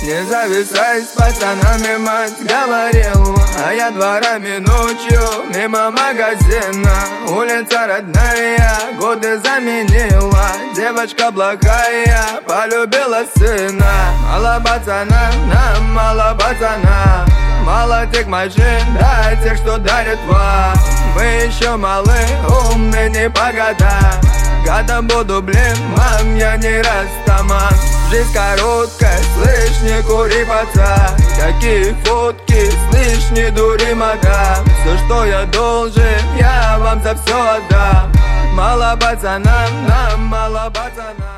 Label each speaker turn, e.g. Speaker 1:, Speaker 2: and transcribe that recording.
Speaker 1: Не зависай с пацанами, мать говорила. А я дворами ночью мимо магазина. Улица родная, годы заменила. Девочка благая, полюбила сына. Мало пацана, нам мало пацана. Мало тех мужчин, да тех, что дарят вам. Мы еще малы, умны не по годам. Годом буду, блин, мам, я не растаман. Жизнь короткая, слышь, не кури, пацан. Какие фотки, слышь, не дури, мадам. Все, что я должен, я вам за все отдам. Мало пацанам, нам мало пацанам.